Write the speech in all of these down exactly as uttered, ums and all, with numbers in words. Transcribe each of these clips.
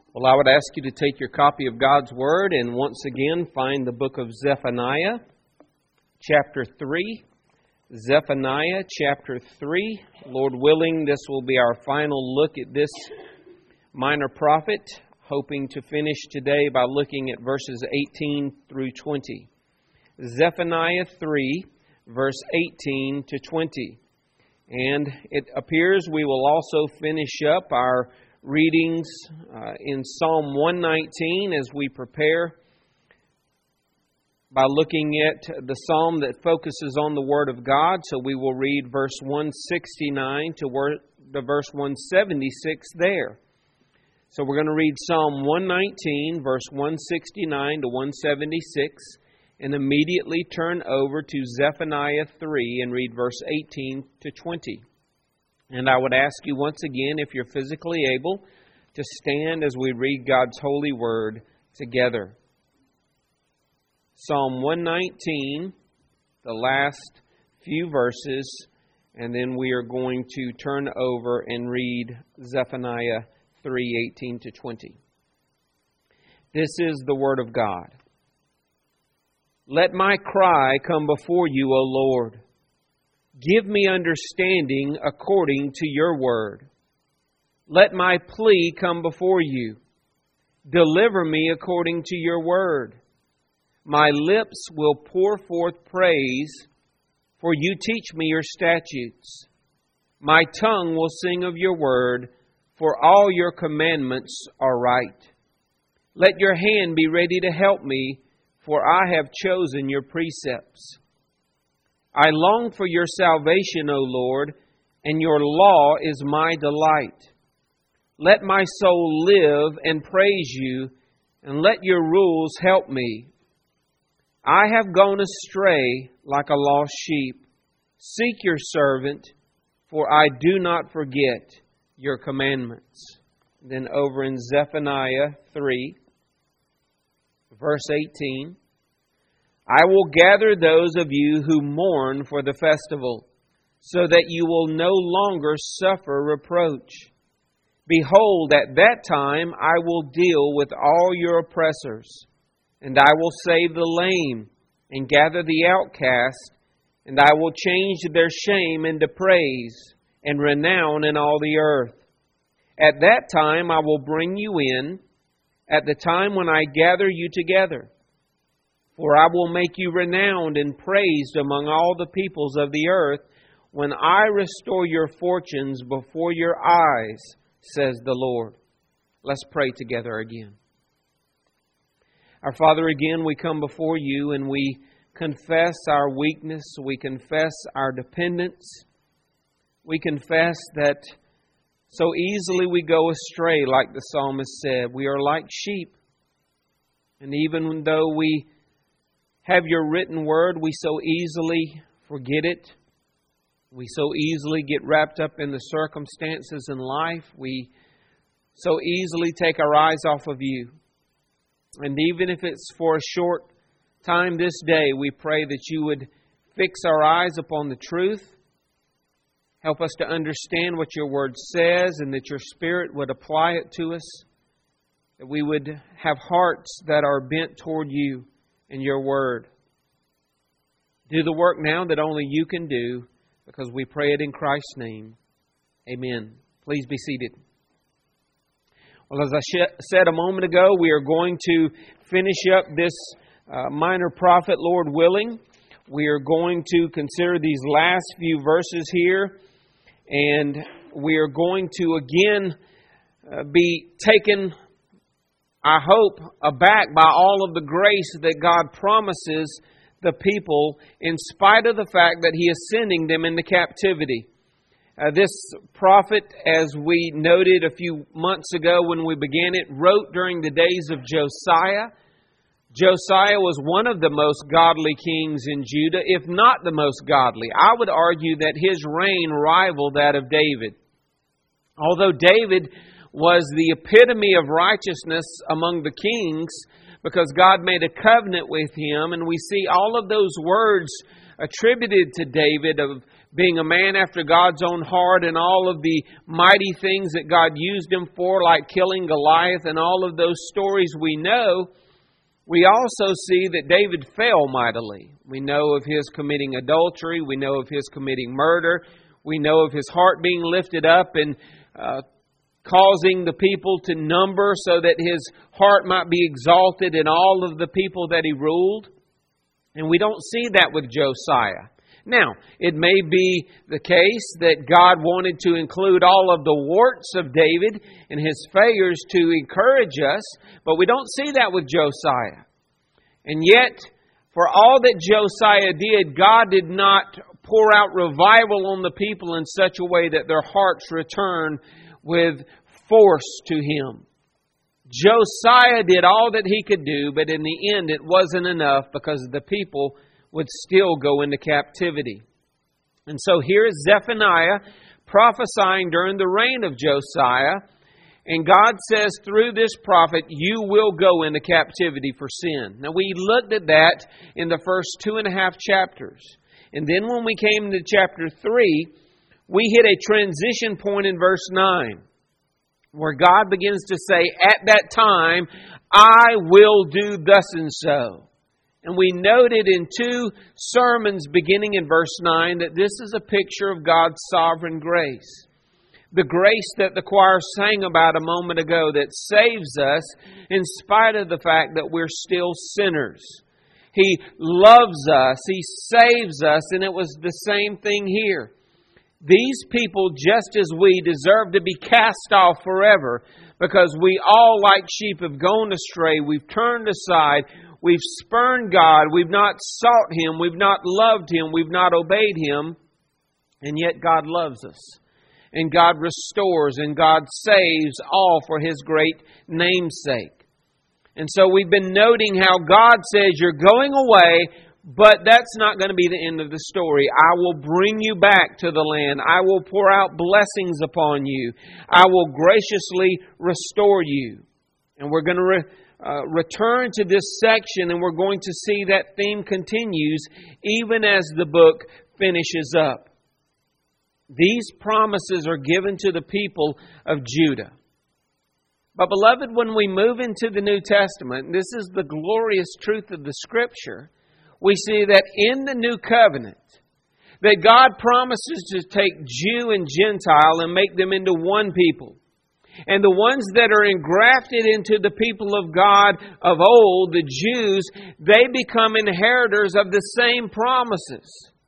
Well, I would ask you to take your copy of God's Word and once again find the book of Zephaniah, chapter three. Zephaniah, chapter three. Lord willing, this will be our final look at this minor prophet, hoping to finish today by looking at verses eighteen through twenty. Zephaniah three, verse eighteen to twenty. And it appears we will also finish up our readings uh, in Psalm one nineteen as we prepare by looking at the psalm that focuses on the Word of God. So we will read verse one sixty-nine to, word, to verse one seventy-six there. So we're going to read Psalm one nineteen, verse one sixty-nine to one seventy-six, and immediately turn over to Zephaniah three and read verse eighteen to twenty. And I would ask you once again, if you're physically able, to stand as we read God's holy word together. Psalm one nineteen, the last few verses, and then we are going to turn over and read Zephaniah three, eighteen to twenty. This is the word of God. Let my cry come before you, O Lord. Give me understanding according to your word. Let my plea come before you. Deliver me according to your word. My lips will pour forth praise, for you teach me your statutes. My tongue will sing of your word, for all your commandments are right. Let your hand be ready to help me, for I have chosen your precepts. I long for your salvation, O Lord, and your law is my delight. Let my soul live and praise you, and let your rules help me. I have gone astray like a lost sheep. Seek your servant, for I do not forget your commandments. Then over in Zephaniah three, verse eighteen. I will gather those of you who mourn for the festival, so that you will no longer suffer reproach. Behold, at that time I will deal with all your oppressors, and I will save the lame, and gather the outcast, and I will change their shame into praise, and renown in all the earth. At that time I will bring you in, at the time when I gather you together. For I will make you renowned and praised among all the peoples of the earth when I restore your fortunes before your eyes, says the Lord. Let's pray together again. Our Father, again we come before you and we confess our weakness. We confess our dependence. We confess that so easily we go astray, like the psalmist said. We are like sheep. And even though we have your written word, we so easily forget it. We so easily get wrapped up in the circumstances in life. We so easily take our eyes off of you. And even if it's for a short time this day, we pray that you would fix our eyes upon the truth. Help us to understand what your word says and that your Spirit would apply it to us. That we would have hearts that are bent toward you in your word. Do the work now that only you can do, because we pray it in Christ's name. Amen. Please be seated. Well, as I sh- said a moment ago, we are going to finish up this uh, minor prophet, Lord willing. We are going to consider these last few verses here, and we are going to again uh, be taken, I hope, aback by all of the grace that God promises the people in spite of the fact that He is sending them into captivity. Uh, this prophet, as we noted a few months ago when we began it, wrote during the days of Josiah. Josiah was one of the most godly kings in Judah, if not the most godly. I would argue that his reign rivaled that of David. Although David was the epitome of righteousness among the kings, because God made a covenant with him, and we see all of those words attributed to David of being a man after God's own heart and all of the mighty things that God used him for, like killing Goliath and all of those stories we know, we also see that David fell mightily. We know of his committing adultery. We know of his committing murder. We know of his heart being lifted up and uh, causing the people to number so that his heart might be exalted in all of the people that he ruled. And we don't see that with Josiah. Now, it may be the case that God wanted to include all of the warts of David and his failures to encourage us, but we don't see that with Josiah. And yet, for all that Josiah did, God did not pour out revival on the people in such a way that their hearts return with force to him. Josiah did all that he could do, but in the end it wasn't enough because the people would still go into captivity. And so here is Zephaniah prophesying during the reign of Josiah, and God says through this prophet, you will go into captivity for sin. Now we looked at that in the first two and a half chapters. And then when we came to chapter three, we hit a transition point in verse nine, where God begins to say, at that time, I will do thus and so. And we noted in two sermons beginning in verse nine that this is a picture of God's sovereign grace. The grace that the choir sang about a moment ago that saves us in spite of the fact that we're still sinners. He loves us. He saves us. And it was the same thing here. These people, just as we, deserve to be cast off forever because we all, like sheep, have gone astray. We've turned aside. We've spurned God. We've not sought Him. We've not loved Him. We've not obeyed Him. And yet God loves us. And God restores and God saves all for His great name's sake. And so we've been noting how God says, you're going away, but that's not going to be the end of the story. I will bring you back to the land. I will pour out blessings upon you. I will graciously restore you. And we're going to re- uh, return to this section, and we're going to see that theme continues even as the book finishes up. These promises are given to the people of Judah. But beloved, when we move into the New Testament, and this is the glorious truth of the Scripture, we see that in the New Covenant, that God promises to take Jew and Gentile and make them into one people. And the ones that are engrafted into the people of God of old, the Jews, they become inheritors of the same promises.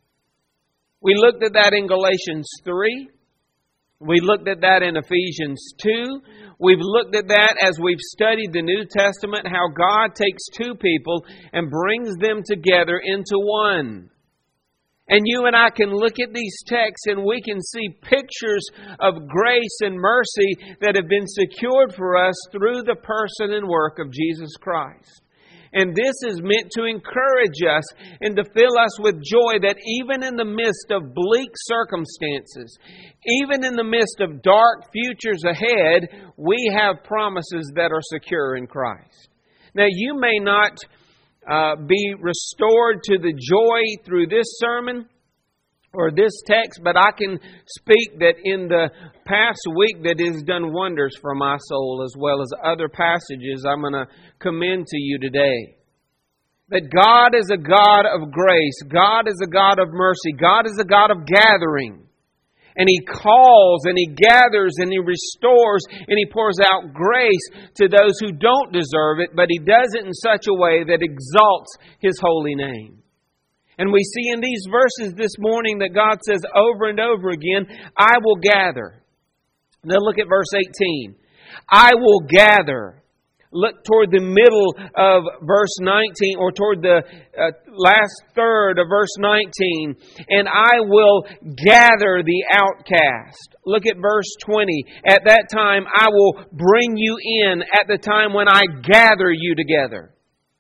We looked at that in Galatians three. We looked at that in Ephesians two. We've looked at that as we've studied the New Testament, how God takes two people and brings them together into one. And you and I can look at these texts and we can see pictures of grace and mercy that have been secured for us through the person and work of Jesus Christ. And this is meant to encourage us and to fill us with joy that even in the midst of bleak circumstances, even in the midst of dark futures ahead, we have promises that are secure in Christ. Now, you may not uh, be restored to the joy through this sermon or this text, but I can speak that in the past week that has done wonders for my soul, as well as other passages I'm going to commend to you today. That God is a God of grace. God is a God of mercy. God is a God of gathering. And He calls and He gathers and He restores and He pours out grace to those who don't deserve it, but He does it in such a way that exalts His holy name. And we see in these verses this morning that God says over and over again, I will gather. Now look at verse eighteen. I will gather. Look toward the middle of verse nineteen, or toward the uh, last third of verse nineteen. And I will gather the outcast. Look at verse twenty. At that time I will bring you in at the time when I gather you together.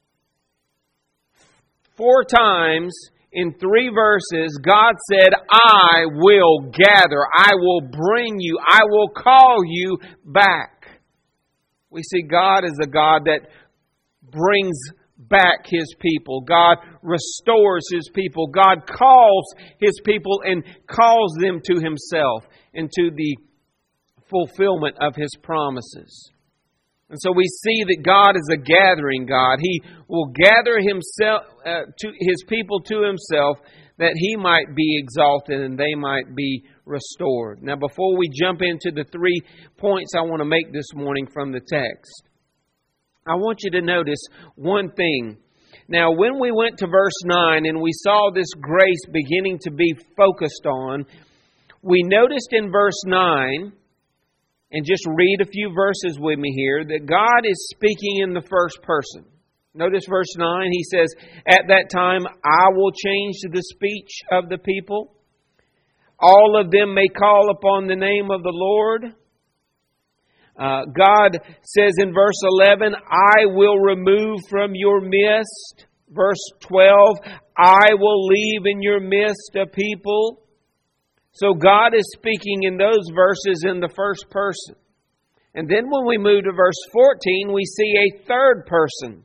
Four times in three verses, God said, I will gather. I will bring you. I will call you back. We see God as a God that brings back His people. God restores His people. God calls His people and calls them to Himself and to the fulfillment of His promises. And so we see that God is a gathering God. He will gather Himself uh, to His people to Himself, that He might be exalted and they might be restored. Now, before we jump into the three points I want to make this morning from the text, I want you to notice one thing. Now, when we went to verse nine and we saw this grace beginning to be focused on, we noticed in verse nine, and just read a few verses with me here, that God is speaking in the first person. Notice verse nine, He says, "At that time I will change the speech of the people. All of them may call upon the name of the Lord." Uh, God says in verse eleven, "I will remove from your midst." Verse twelve, "I will leave in your midst a people." So God is speaking in those verses in the first person. And then when we move to verse fourteen, we see a third person,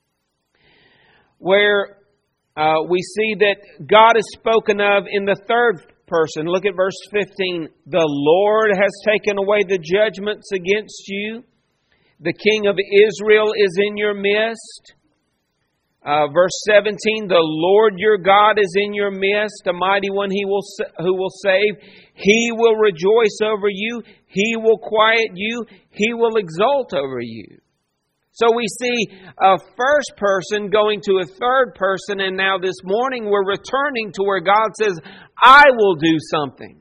where uh, we see that God is spoken of in the third person. Look at verse fifteen. "The Lord has taken away the judgments against you. The King of Israel is in your midst." Uh, verse seventeen, "The Lord your God is in your midst, a mighty one he will who will save. He will rejoice over you. He will quiet you. He will exult over you." So we see a first person going to a third person, and now this morning we're returning to where God says, "I will do something."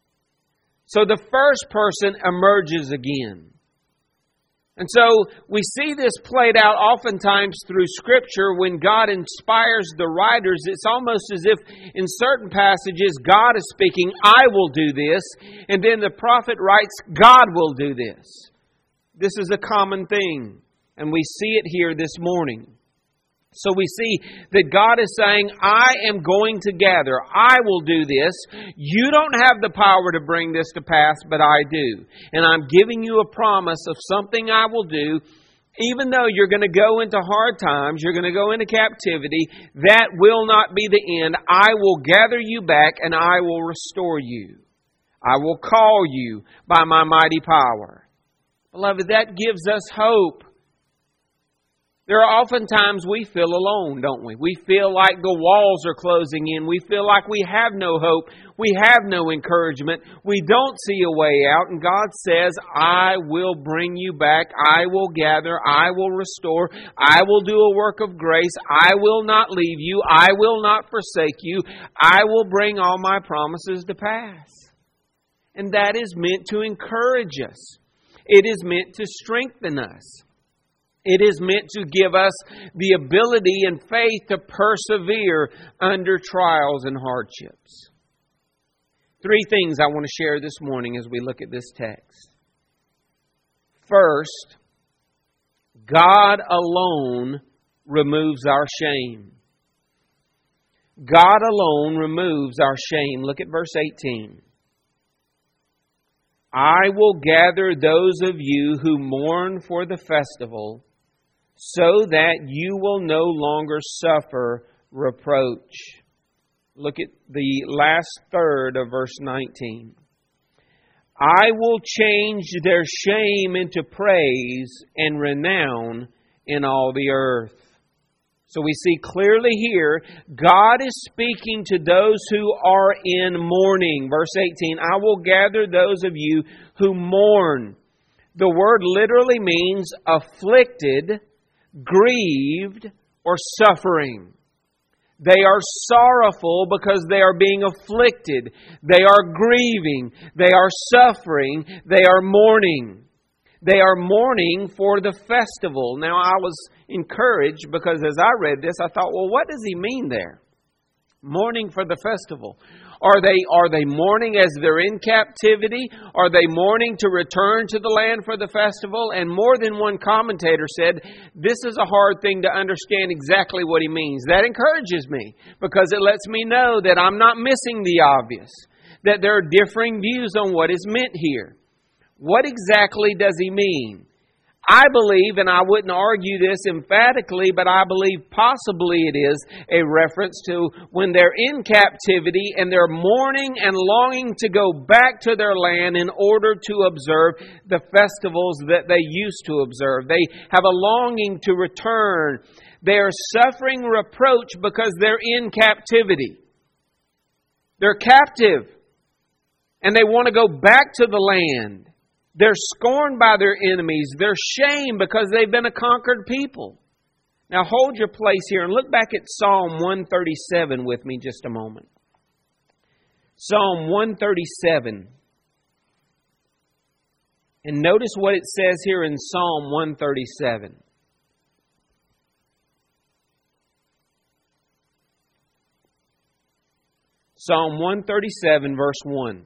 So the first person emerges again. And so we see this played out oftentimes through Scripture. When God inspires the writers, it's almost as if in certain passages God is speaking, "I will do this," and then the prophet writes, "God will do this." This is a common thing. And we see it here this morning. So we see that God is saying, "I am going to gather. I will do this. You don't have the power to bring this to pass, but I do. And I'm giving you a promise of something I will do. Even though you're going to go into hard times, you're going to go into captivity, that will not be the end. I will gather you back and I will restore you. I will call you by my mighty power." Beloved, that gives us hope. There are often times we feel alone, don't we? We feel like the walls are closing in. We feel like we have no hope. We have no encouragement. We don't see a way out. And God says, "I will bring you back. I will gather. I will restore. I will do a work of grace. I will not leave you. I will not forsake you. I will bring all my promises to pass." And that is meant to encourage us. It is meant to strengthen us. It is meant to give us the ability and faith to persevere under trials and hardships. Three things I want to share this morning as we look at this text. First, God alone removes our shame. God alone removes our shame. Look at verse eighteen. "I will gather those of you who mourn for the festival, so that you will no longer suffer reproach." Look at the last third of verse nineteen. "I will change their shame into praise and renown in all the earth." So we see clearly here, God is speaking to those who are in mourning. Verse eighteen, "I will gather those of you who mourn." The word literally means afflicted, grieved, or suffering. They are sorrowful because they are being afflicted. They are grieving. They are suffering. They are mourning. They are mourning for the festival. Now, I was encouraged because as I read this, I thought, well, what does he mean there? Mourning for the festival. Are they, are they mourning as they're in captivity? Are they mourning to return to the land for the festival? And more than one commentator said, this is a hard thing to understand exactly what he means. That encourages me because it lets me know that I'm not missing the obvious, that there are differing views on what is meant here. What exactly does he mean? I believe, and I wouldn't argue this emphatically, but I believe possibly it is a reference to when they're in captivity and they're mourning and longing to go back to their land in order to observe the festivals that they used to observe. They have a longing to return. They are suffering reproach because they're in captivity. They're captive and they want to go back to the land. They're scorned by their enemies. They're shamed because they've been a conquered people. Now hold your place here and look back at Psalm one thirty-seven with me just a moment. Psalm one thirty-seven. And notice what it says here in Psalm one thirty-seven. Psalm one thirty-seven, verse one.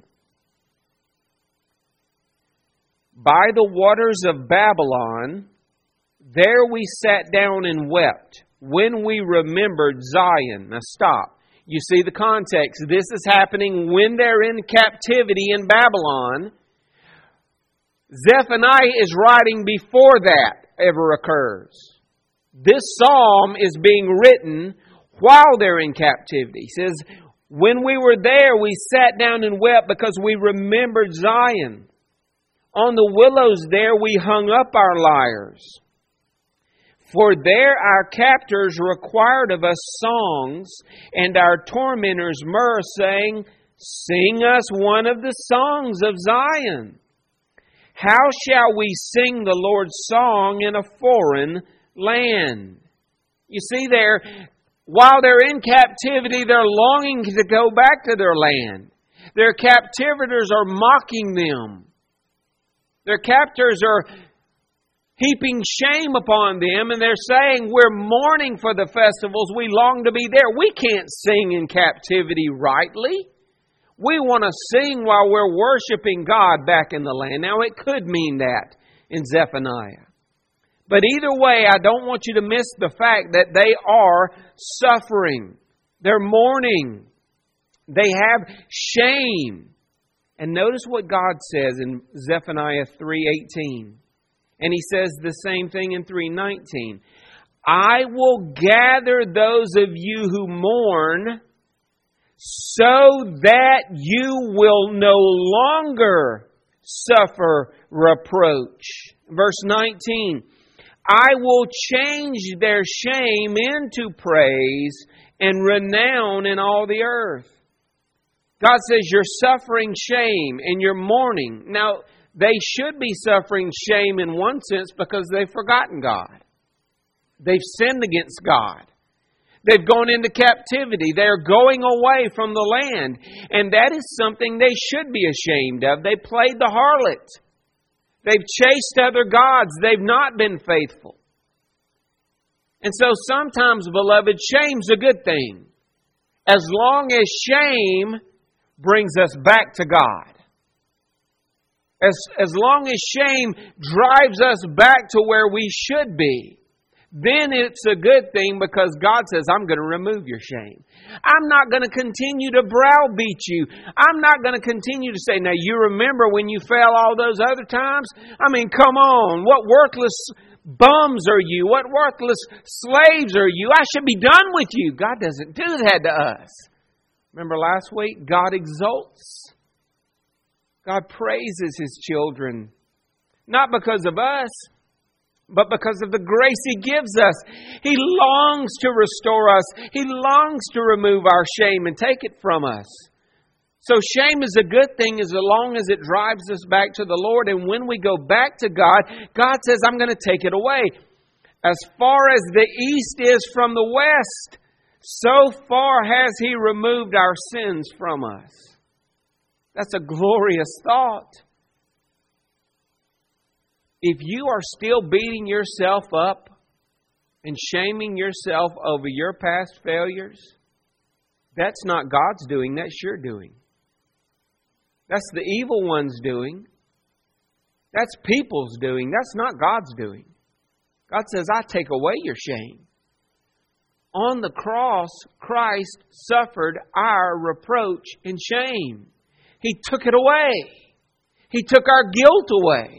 By the waters of Babylon, there we sat down and wept when we remembered Zion. Now stop. You see the context. This is happening when they're in captivity in Babylon. Zephaniah is writing before that ever occurs. This psalm is being written while they're in captivity. He says, when we were there, we sat down and wept because we remembered Zion. On the willows there we hung up our lyres. For there our captors required of us songs, and our tormentors myrrh, saying, sing us one of the songs of Zion. How shall we sing the Lord's song in a foreign land? You see there, while they're in captivity, they're longing to go back to their land. Their captivitors are mocking them. Their captors are heaping shame upon them, and they're saying, we're mourning for the festivals. We long to be there. We can't sing in captivity rightly. We want to sing while we're worshiping God back in the land. Now, it could mean that in Zephaniah. But either way, I don't want you to miss the fact that they are suffering. They're mourning. They have shame. And notice what God says in Zephaniah three eighteen. And He says the same thing in three nineteen. I will gather those of you who mourn so that you will no longer suffer reproach. Verse nineteen. I will change their shame into praise and renown in all the earth. God says you're suffering shame and you're mourning. Now, they should be suffering shame in one sense because they've forgotten God. They've sinned against God. They've gone into captivity. They're going away from the land. And that is something they should be ashamed of. They played the harlot. They've chased other gods. They've not been faithful. And so sometimes, beloved, shame's a good thing. As long as shame brings us back to God. As, as long as shame drives us back to where we should be, then it's a good thing because God says, I'm going to remove your shame. I'm not going to continue to browbeat you. I'm not going to continue to say, now you remember when you fell all those other times? I mean, come on. What worthless bums are you? What worthless slaves are you? I should be done with you. God doesn't do that to us. Remember last week? God exalts. God praises His children. Not because of us, but because of the grace He gives us. He longs to restore us. He longs to remove our shame and take it from us. So shame is a good thing as long as it drives us back to the Lord. And when we go back to God, God says, I'm going to take it away. As far as the east is from the west, so far has He removed our sins from us. That's a glorious thought. If you are still beating yourself up and shaming yourself over your past failures, that's not God's doing, that's your doing. That's the evil one's doing. That's people's doing. That's not God's doing. God says, I take away your shame. On the cross, Christ suffered our reproach and shame. He took it away. He took our guilt away.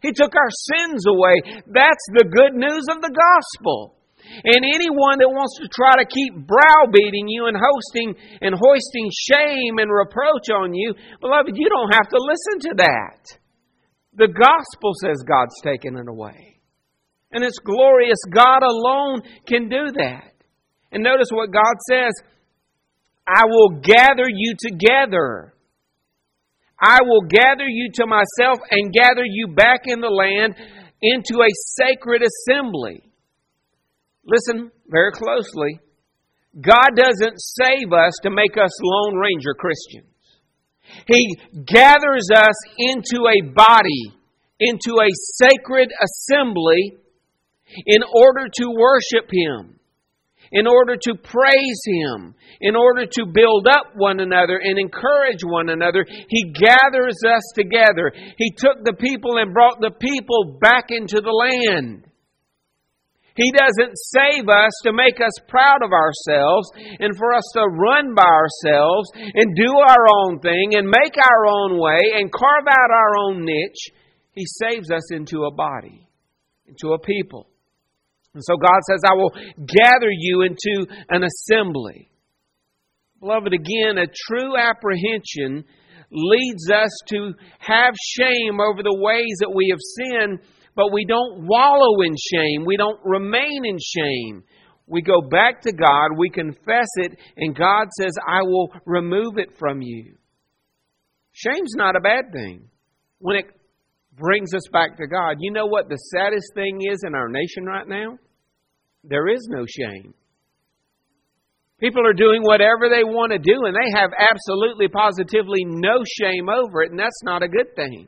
He took our sins away. That's the good news of the gospel. And anyone that wants to try to keep browbeating you and hosting and hoisting shame and reproach on you, beloved, you don't have to listen to that. The gospel says God's taken it away. And it's glorious. God alone can do that. And notice what God says, I will gather you together. I will gather you to myself and gather you back in the land into a sacred assembly. Listen very closely. God doesn't save us to make us Lone Ranger Christians. He gathers us into a body, into a sacred assembly in order to worship Him, in order to praise Him, in order to build up one another and encourage one another. He gathers us together. He took the people and brought the people back into the land. He doesn't save us to make us proud of ourselves and for us to run by ourselves and do our own thing and make our own way and carve out our own niche. He saves us into a body, into a people. And so God says, I will gather you into an assembly. Beloved, again, a true apprehension leads us to have shame over the ways that we have sinned, but we don't wallow in shame. We don't remain in shame. We go back to God, we confess it, and God says, I will remove it from you. Shame's not a bad thing when it brings us back to God. You know what the saddest thing is in our nation right now? There is no shame. People are doing whatever they want to do, and they have absolutely, positively no shame over it, and that's not a good thing.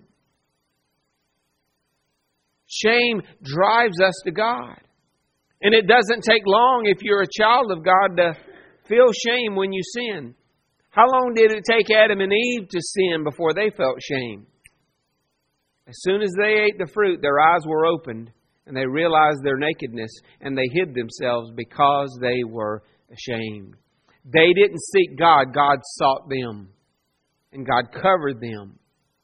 Shame drives us to God. And it doesn't take long if you're a child of God to feel shame when you sin. How long did it take Adam and Eve to sin before they felt shame? As soon as they ate the fruit, their eyes were opened and they realized their nakedness and they hid themselves because they were ashamed. They didn't seek God. God sought them and God covered them.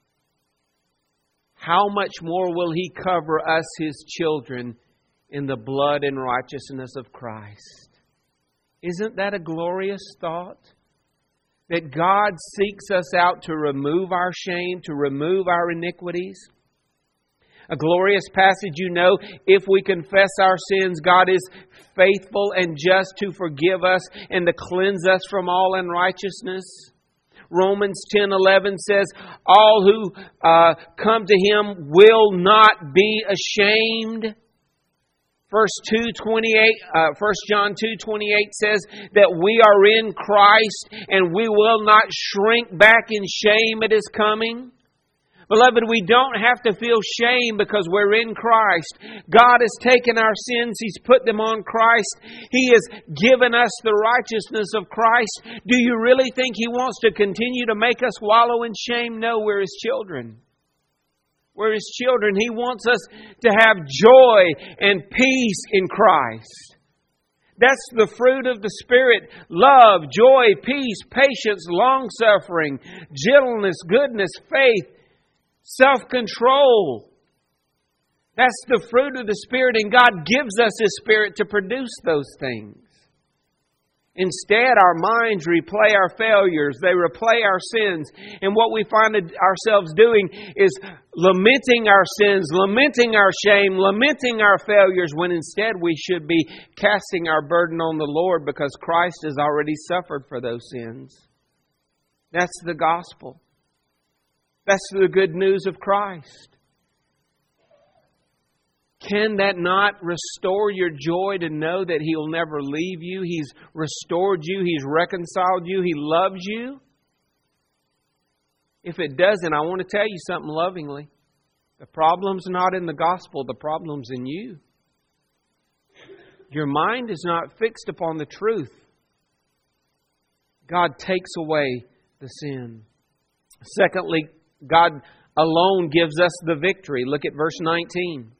How much more will He cover us, His children, in the blood and righteousness of Christ? Isn't that a glorious thought? That God seeks us out to remove our shame, to remove our iniquities. A glorious passage, you know, if we confess our sins, God is faithful and just to forgive us and to cleanse us from all unrighteousness. Romans ten eleven says, all who uh, come to Him will not be ashamed. First two twenty-eight, uh, First John two twenty-eight says that we are in Christ and we will not shrink back in shame at His coming. Beloved, we don't have to feel shame because we're in Christ. God has taken our sins. He's put them on Christ. He has given us the righteousness of Christ. Do you really think He wants to continue to make us wallow in shame? No, we're His children. We're His children. He wants us to have joy and peace in Christ. That's the fruit of the Spirit. Love, joy, peace, patience, long-suffering, gentleness, goodness, faith, self-control. That's the fruit of the Spirit, and God gives us His Spirit to produce those things. Instead, our minds replay our failures. They replay our sins. And what we find ourselves doing is lamenting our sins, lamenting our shame, lamenting our failures, when instead we should be casting our burden on the Lord because Christ has already suffered for those sins. That's the gospel. That's the good news of Christ. Can that not restore your joy to know that He'll never leave you? He's restored you. He's reconciled you. He loves you. If it doesn't, I want to tell you something lovingly. The problem's not in the gospel. The problem's in you. Your mind is not fixed upon the truth. God takes away the sin. Secondly, God alone gives us the victory. Look at verse nineteen.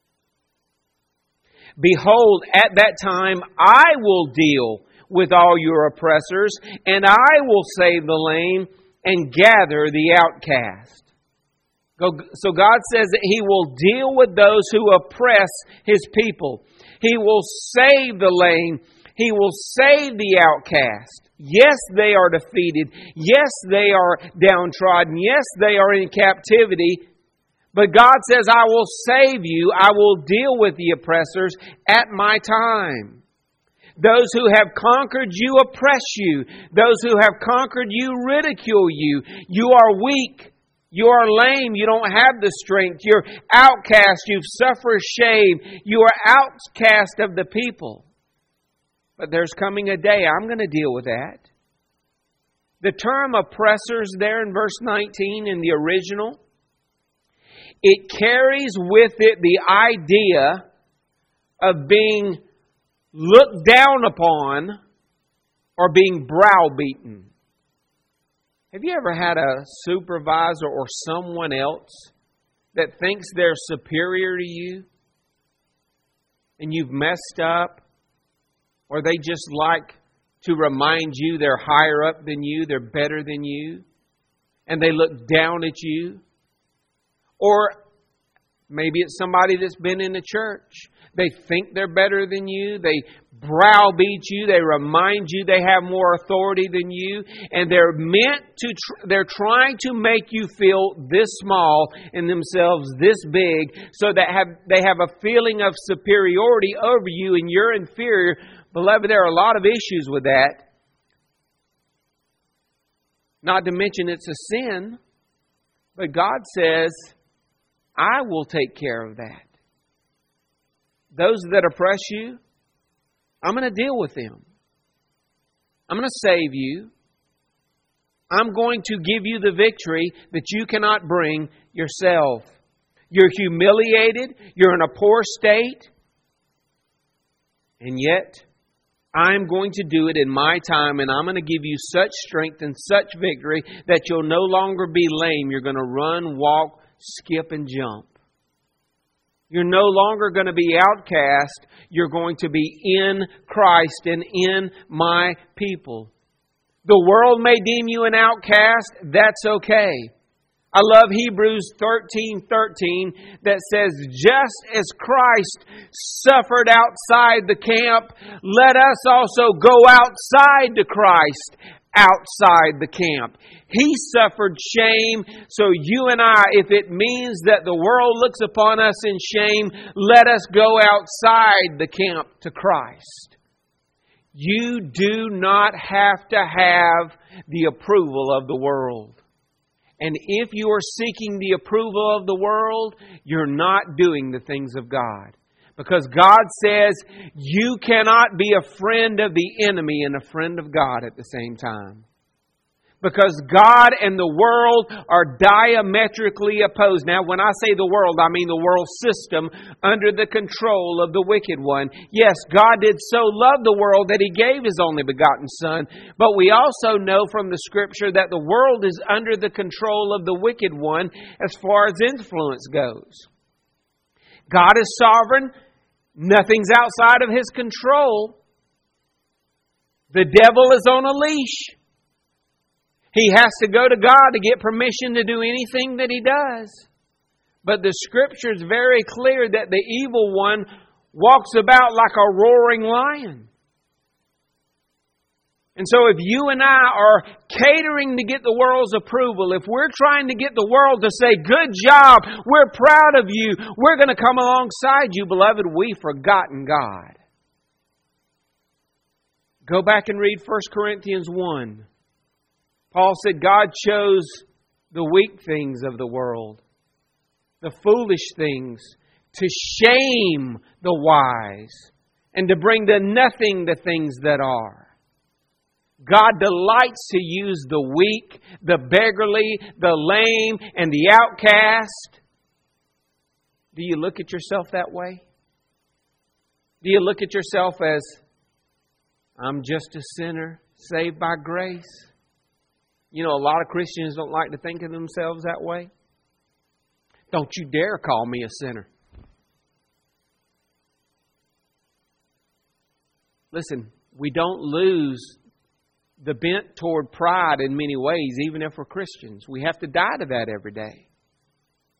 Behold, at that time I will deal with all your oppressors, and I will save the lame and gather the outcast. So God says that He will deal with those who oppress His people. He will save the lame. He will save the outcast. Yes, they are defeated. Yes, they are downtrodden. Yes, they are in captivity. But God says, I will save you. I will deal with the oppressors at my time. Those who have conquered you oppress you. Those who have conquered you ridicule you. You are weak. You are lame. You don't have the strength. You're outcast. You've suffered shame. You are outcast of the people. But there's coming a day I'm going to deal with that. The term oppressors there in verse nineteen in the original, it carries with it the idea of being looked down upon or being browbeaten. Have you ever had a supervisor or someone else that thinks they're superior to you and you've messed up, or they just like to remind you they're higher up than you, they're better than you, and they look down at you? Or maybe it's somebody that's been in the church. They think they're better than you. They browbeat you. They remind you they have more authority than you. And they're meant to, tr- they're trying to make you feel this small and themselves this big, so that have, they have a feeling of superiority over you and you're inferior. Beloved, there are a lot of issues with that. Not to mention it's a sin. But God says, I will take care of that. Those that oppress you, I'm going to deal with them. I'm going to save you. I'm going to give you the victory that you cannot bring yourself. You're humiliated. You're in a poor state. And yet, I'm going to do it in my time, and I'm going to give you such strength and such victory that you'll no longer be lame. You're going to run, walk, skip, and jump. You're no longer going to be outcast. You're going to be in Christ and in my people. The world may deem you an outcast. That's okay. I love Hebrews thirteen thirteen that says, just as Christ suffered outside the camp, let us also go outside to Christ, outside the camp. He suffered shame, so you and I, if it means that the world looks upon us in shame, let us go outside the camp to Christ. You do not have to have the approval of the world. And if you are seeking the approval of the world, you're not doing the things of God. Because God says you cannot be a friend of the enemy and a friend of God at the same time. Because God and the world are diametrically opposed. Now, when I say the world, I mean the world system under the control of the wicked one. Yes, God did so love the world that He gave His only begotten Son. But we also know from the Scripture that the world is under the control of the wicked one as far as influence goes. God is sovereign. Nothing's outside of His control. The devil is on a leash. He has to go to God to get permission to do anything that he does. But the Scripture is very clear that the evil one walks about like a roaring lion. And so if you and I are catering to get the world's approval, if we're trying to get the world to say, good job, we're proud of you, we're going to come alongside you, beloved, we've forgotten God. Go back and read First Corinthians one. Paul said God chose the weak things of the world, the foolish things, to shame the wise and to bring to nothing the things that are. God delights to use the weak, the beggarly, the lame, and the outcast. Do you look at yourself that way? Do you look at yourself as, I'm just a sinner saved by grace? You know, a lot of Christians don't like to think of themselves that way. Don't you dare call me a sinner. Listen, we don't lose the bent toward pride in many ways, even if we're Christians. We have to die to that every day.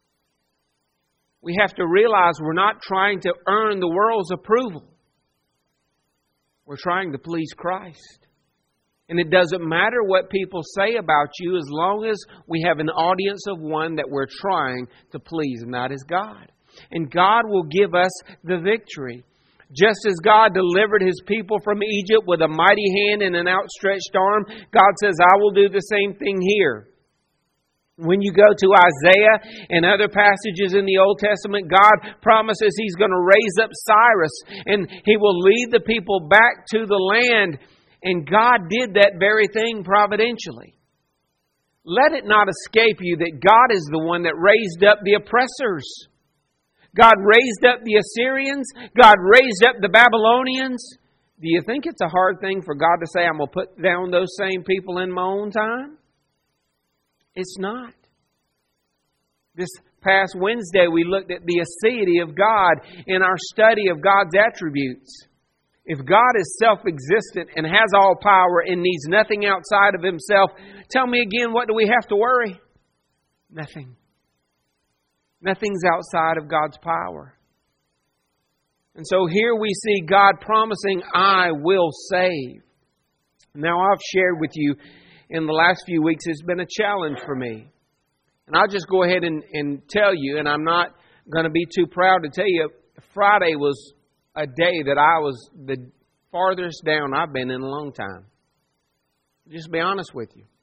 we have to realize we're not trying to earn the world's approval. We're trying to please Christ. And it doesn't matter what people say about you as long as we have an audience of one that we're trying to please, and that is God. And God will give us the victory. Just as God delivered His people from Egypt with a mighty hand and an outstretched arm, God says, I will do the same thing here. When you go to Isaiah and other passages in the Old Testament, God promises He's going to raise up Cyrus and He will lead the people back to the land. And God did that very thing providentially. Let it not escape you that God is the one that raised up the oppressors. God raised up the Assyrians. God raised up the Babylonians. Do you think it's a hard thing for God to say, I'm going to put down those same people in my own time? It's not. This past Wednesday, we looked at the aseity of God in our study of God's attributes. If God is self-existent and has all power and needs nothing outside of Himself, tell me again, what do we have to worry? Nothing. Nothing's outside of God's power. And so here we see God promising, I will save. Now I've shared with you in the last few weeks, it's been a challenge for me. And I'll just go ahead and, and tell you, and I'm not going to be too proud to tell you, Friday was a day that I was the farthest down I've been in a long time. Just be honest with you.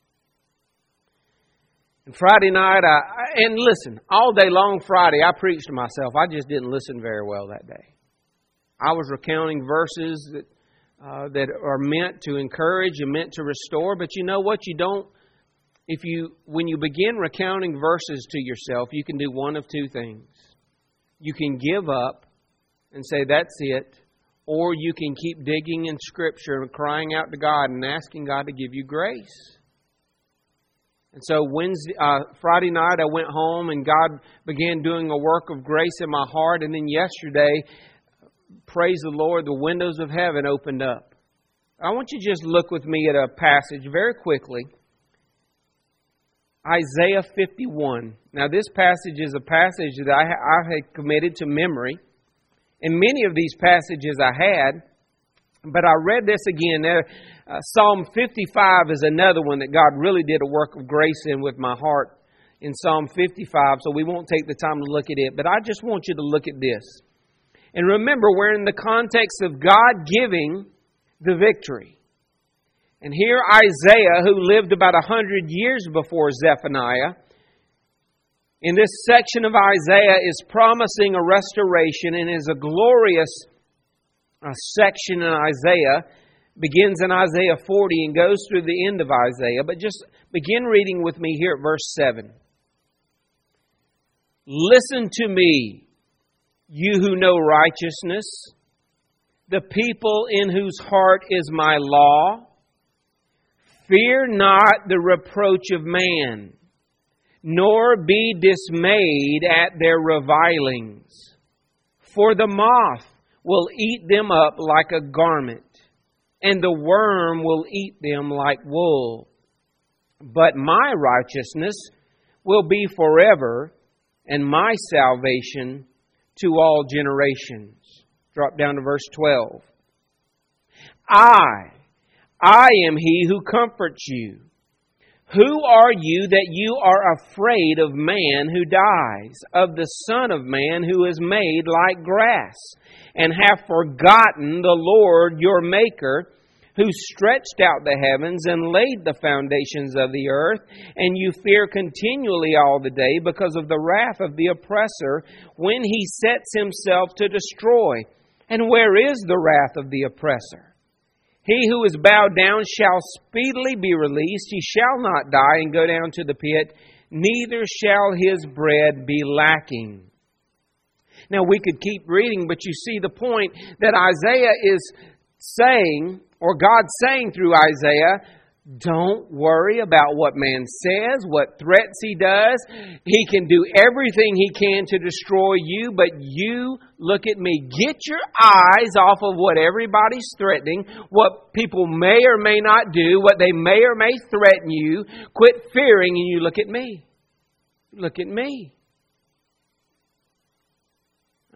And Friday night, I, and listen, all day long Friday, I preached to myself. I just didn't listen very well that day. I was recounting verses that uh, that are meant to encourage and meant to restore. But you know what? You don't, if you, when you begin recounting verses to yourself, you can do one of two things. You can give up and say, that's it. Or you can keep digging in Scripture and crying out to God and asking God to give you grace. And so Wednesday, uh, Friday night, I went home and God began doing a work of grace in my heart. And then yesterday, praise the Lord, the windows of heaven opened up. I want you to just look with me at a passage very quickly. Isaiah fifty-one. Now this passage is a passage that I, I had committed to memory. And many of these passages I had. But I read this again. There, uh, Psalm fifty-five is another one that God really did a work of grace in with my heart in Psalm fifty-five. So we won't take the time to look at it. But I just want you to look at this. And remember, we're in the context of God giving the victory. And here Isaiah, who lived about a hundred years before Zephaniah, in this section of Isaiah is promising a restoration and is a glorious uh, section in Isaiah. Begins in Isaiah forty and goes through the end of Isaiah. But just begin reading with me here at verse seven. Listen to me, you who know righteousness, the people in whose heart is my law. Fear not the reproach of man, nor be dismayed at their revilings. For the moth will eat them up like a garment, and the worm will eat them like wool. But my righteousness will be forever, and my salvation to all generations. Drop down to verse twelve. I, I am He who comforts you. Who are you that you are afraid of man who dies, of the Son of Man who is made like grass, and have forgotten the Lord your Maker, who stretched out the heavens and laid the foundations of the earth, and you fear continually all the day because of the wrath of the oppressor, when he sets himself to destroy. And where is the wrath of the oppressor? He who is bowed down shall speedily be released. He shall not die and go down to the pit, neither shall his bread be lacking. Now we could keep reading, but you see the point that Isaiah is saying, or God's saying through Isaiah, don't worry about what man says, what threats he does. He can do everything he can to destroy you, but you, look at me. Get your eyes off of what everybody's threatening, what people may or may not do, what they may or may threaten you. Quit fearing and you look at me. Look at me.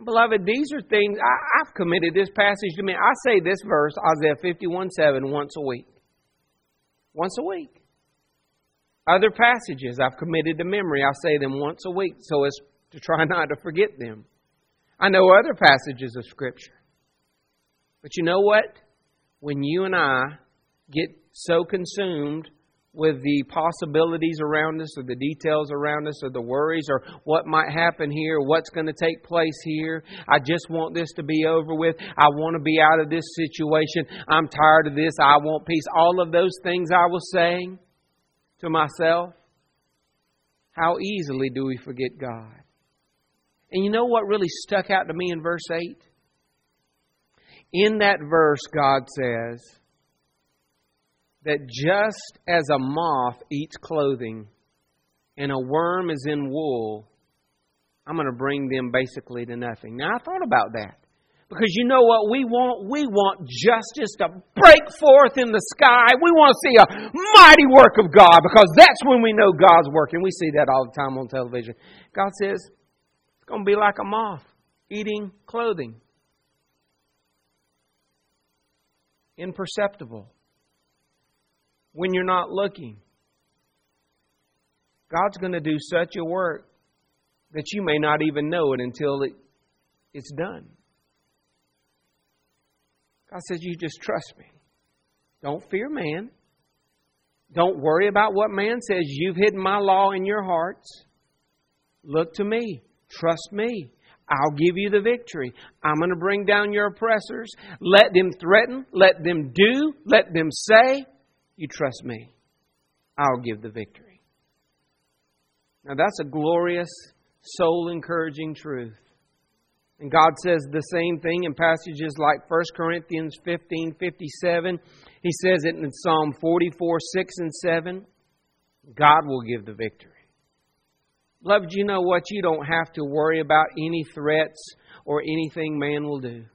Beloved, these are things, I, I've committed this passage to me. I say this verse, Isaiah fifty-one seven, once a week. Once a week. Other passages I've committed to memory. I say them once a week so as to try not to forget them. I know other passages of Scripture. But you know what? When you and I get so consumed with the possibilities around us or the details around us or the worries or what might happen here, what's going to take place here. I just want this to be over with. I want to be out of this situation. I'm tired of this. I want peace. All of those things I was saying to myself. How easily do we forget God? And you know what really stuck out to me in verse eight? In that verse, God says that just as a moth eats clothing and a worm is in wool, I'm going to bring them basically to nothing. Now, I thought about that. Because you know what we want? We want justice to break forth in the sky. We want to see a mighty work of God because that's when we know God's working. We see that all the time on television. God says it's going to be like a moth eating clothing. Imperceptible. When you're not looking. God's going to do such a work that you may not even know it until it, it's done. God says, you just trust me. Don't fear man. Don't worry about what man says. You've hidden my law in your hearts. Look to me. Trust me. I'll give you the victory. I'm going to bring down your oppressors. Let them threaten. Let them do. Let them say. You trust me. I'll give the victory. Now that's a glorious, soul-encouraging truth. And God says the same thing in passages like First Corinthians fifteen fifty-seven. He says it in Psalm forty-four six and seven. God will give the victory. Beloved, you know what? You don't have to worry about any threats or anything man will do.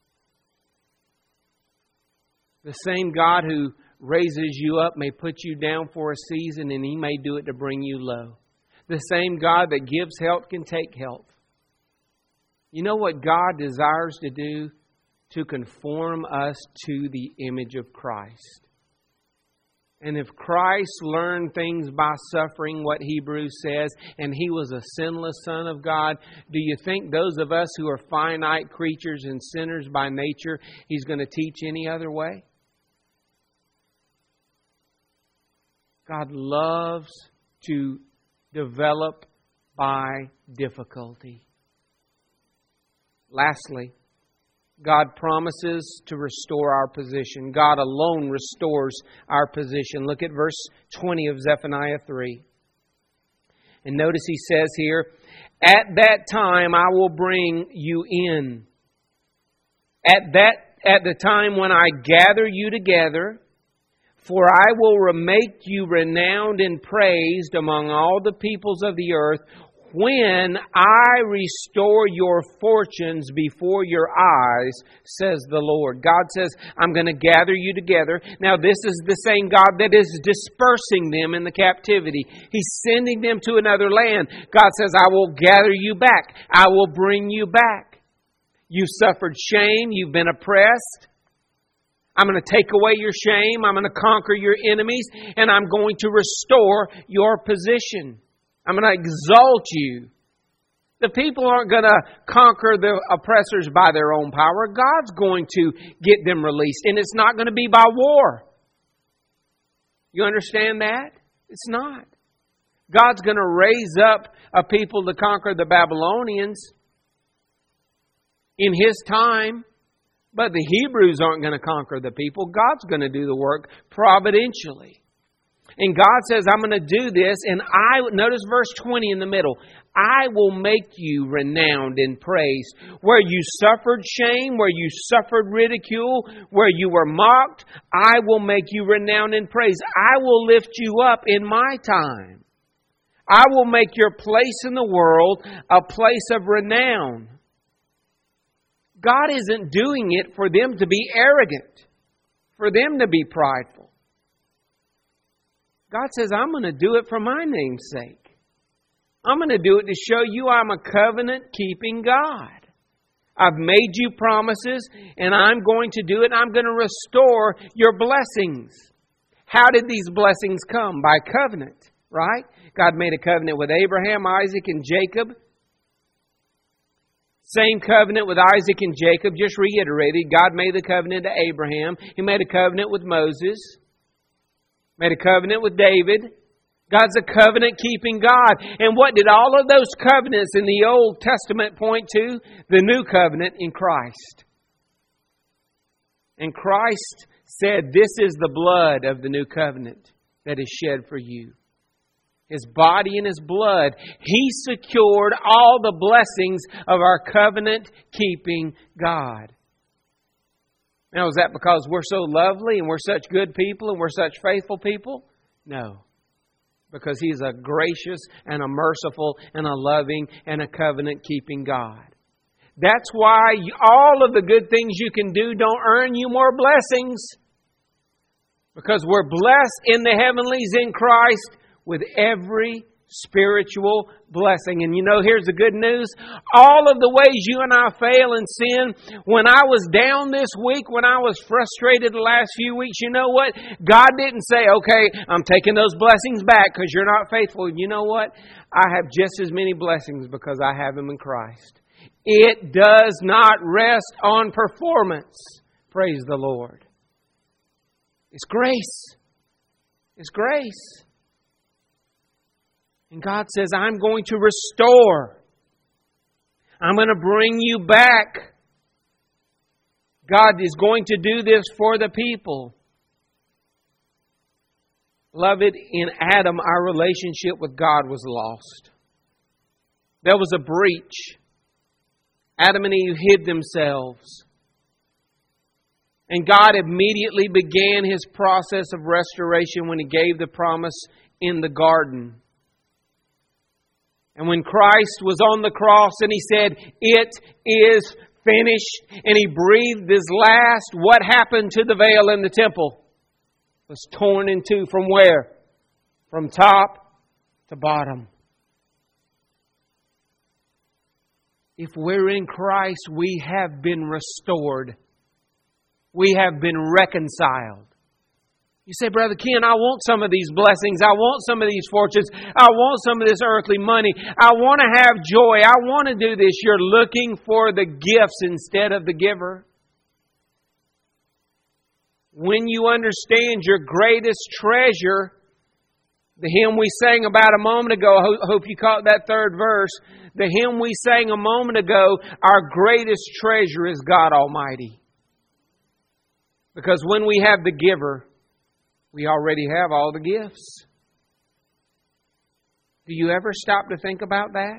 The same God who raises you up may put you down for a season, and He may do it to bring you low. The same God that gives health can take health. You know what God desires to do? To conform us to the image of Christ. And if Christ learned things by suffering, what Hebrews says, and He was a sinless Son of God, do you think those of us who are finite creatures and sinners by nature, He's going to teach any other way? God loves to develop by difficulty. Lastly, God promises to restore our position. God alone restores our position. Look at verse twenty of Zephaniah three. And notice he says here, at that time I will bring you in. At that, at the time when I gather you together, for I will make you renowned and praised among all the peoples of the earth, when I restore your fortunes before your eyes, says the Lord. God says, I'm going to gather you together. Now, this is the same God that is dispersing them in the captivity. He's sending them to another land. God says, I will gather you back. I will bring you back. You've suffered shame. You've been oppressed. I'm going to take away your shame. I'm going to conquer your enemies. And I'm going to restore your position. I'm going to exalt you. The people aren't going to conquer the oppressors by their own power. God's going to get them released. And it's not going to be by war. You understand that? It's not. God's going to raise up a people to conquer the Babylonians in His time. But the Hebrews aren't going to conquer the people. God's going to do the work providentially. And God says, I'm going to do this. And I, notice verse twenty in the middle. I will make you renowned and praised. Where you suffered shame, where you suffered ridicule, where you were mocked, I will make you renowned and praised. I will lift you up in my time. I will make your place in the world a place of renown. God isn't doing it for them to be arrogant, for them to be prideful. God says, I'm going to do it for my name's sake. I'm going to do it to show you I'm a covenant-keeping God. I've made you promises, and I'm going to do it. I'm going to restore your blessings. How did these blessings come? By covenant, right? God made a covenant with Abraham, Isaac, and Jacob. Same covenant with Isaac and Jacob, just reiterated. God made the covenant to Abraham. He made a covenant with Moses. Made a covenant with David. God's a covenant-keeping God. And what did all of those covenants in the Old Testament point to? The new covenant in Christ. And Christ said, this is the blood of the new covenant that is shed for you. His body and His blood. He secured all the blessings of our covenant-keeping God. Now, is that because we're so lovely and we're such good people and we're such faithful people? No. Because He's a gracious and a merciful and a loving and a covenant-keeping God. That's why you, all of the good things you can do don't earn you more blessings. Because we're blessed in the heavenlies in Christ with every spiritual blessing. And you know, here's the good news. All of the ways you and I fail and sin, when I was down this week, when I was frustrated the last few weeks, you know what? God didn't say, okay, I'm taking those blessings back because you're not faithful. You know what? I have just as many blessings because I have them in Christ. It does not rest on performance. Praise the Lord. It's grace. It's grace. And God says, I'm going to restore. I'm going to bring you back. God is going to do this for the people. Beloved, in Adam, our relationship with God was lost. There was a breach. Adam and Eve hid themselves. And God immediately began His process of restoration when He gave the promise in the garden. And when Christ was on the cross and He said, it is finished, and He breathed His last, what happened to the veil in the temple? It was torn in two. From where? From top to bottom. If we're in Christ, we have been restored. We have been reconciled. You say, Brother Ken, I want some of these blessings. I want some of these fortunes. I want some of this earthly money. I want to have joy. I want to do this. You're looking for the gifts instead of the giver. When you understand your greatest treasure, the hymn we sang about a moment ago, I hope you caught that third verse. The hymn we sang a moment ago, our greatest treasure is God Almighty. Because when we have the giver, we already have all the gifts. Do you ever stop to think about that?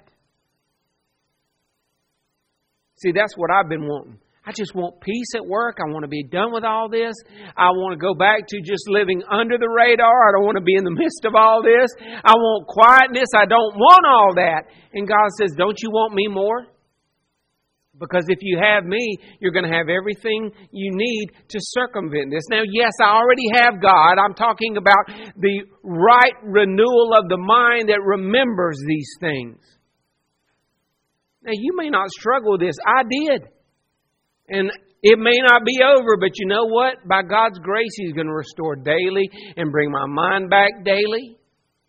See, that's what I've been wanting. I just want peace at work. I want to be done with all this. I want to go back to just living under the radar. I don't want to be in the midst of all this. I want quietness. I don't want all that. And God says, don't you want me more? Because if you have me, you're going to have everything you need to circumvent this. Now, yes, I already have God. I'm talking about the right renewal of the mind that remembers these things. Now, you may not struggle with this. I did. And it may not be over, but you know what? By God's grace, He's going to restore daily and bring my mind back daily.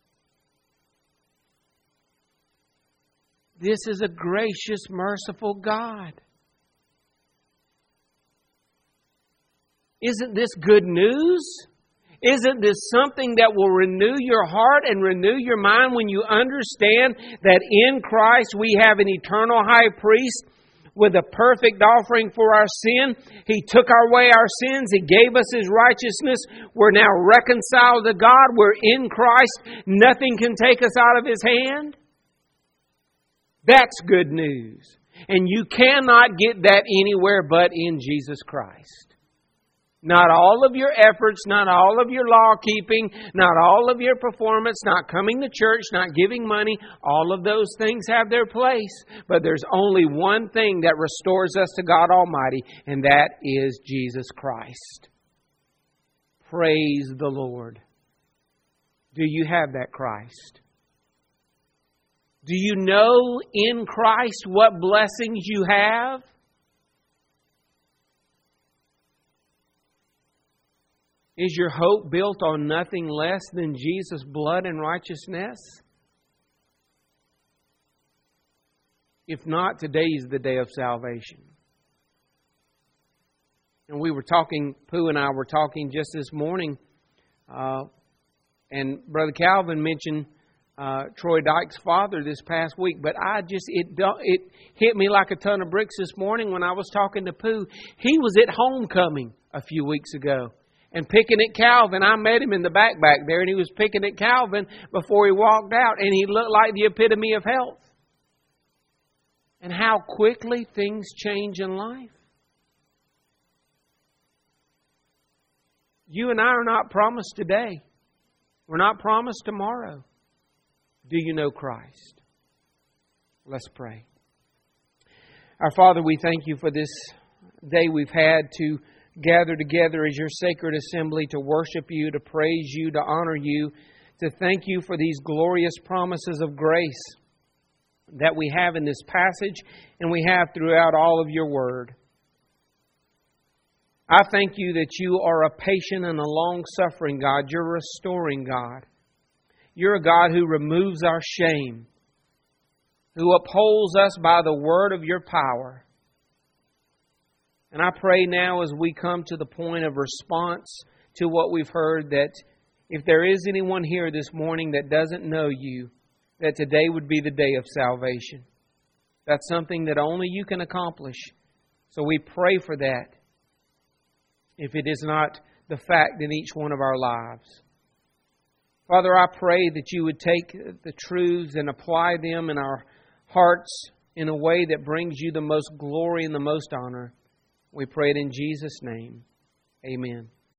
This is a gracious, merciful God. Isn't this good news? Isn't this something that will renew your heart and renew your mind when you understand that in Christ we have an eternal high priest with a perfect offering for our sin? He took away our sins. He gave us His righteousness. We're now reconciled to God. We're in Christ. Nothing can take us out of His hand. That's good news. And you cannot get that anywhere but in Jesus Christ. Not all of your efforts, not all of your law keeping, not all of your performance, not coming to church, not giving money. All of those things have their place. But there's only one thing that restores us to God Almighty, and that is Jesus Christ. Praise the Lord. Do you have that Christ? Do you know in Christ what blessings you have? Is your hope built on nothing less than Jesus' blood and righteousness? If not, today is the day of salvation. And we were talking, Pooh and I were talking just this morning, uh, and Brother Calvin mentioned uh, Troy Dyke's father this past week. But I just, it it hit me like a ton of bricks this morning when I was talking to Pooh. He was at homecoming a few weeks ago and picking at Calvin. I met him in the back back there, and he was picking at Calvin before he walked out, and he looked like the epitome of health. And how quickly things change in life. You and I are not promised today. We're not promised tomorrow. Do you know Christ? Let's pray. Our Father, we thank You for this day we've had to gather together as Your sacred assembly to worship You, to praise You, to honor You, to thank You for these glorious promises of grace that we have in this passage and we have throughout all of Your Word. I thank You that You are a patient and a long-suffering God. You're a restoring God. You're a God who removes our shame, who upholds us by the word of Your power. And I pray now as we come to the point of response to what we've heard, that if there is anyone here this morning that doesn't know You, that today would be the day of salvation. That's something that only You can accomplish. So we pray for that, if it is not the fact in each one of our lives. Father, I pray that You would take the truths and apply them in our hearts in a way that brings You the most glory and the most honor. We pray it in Jesus' name. Amen.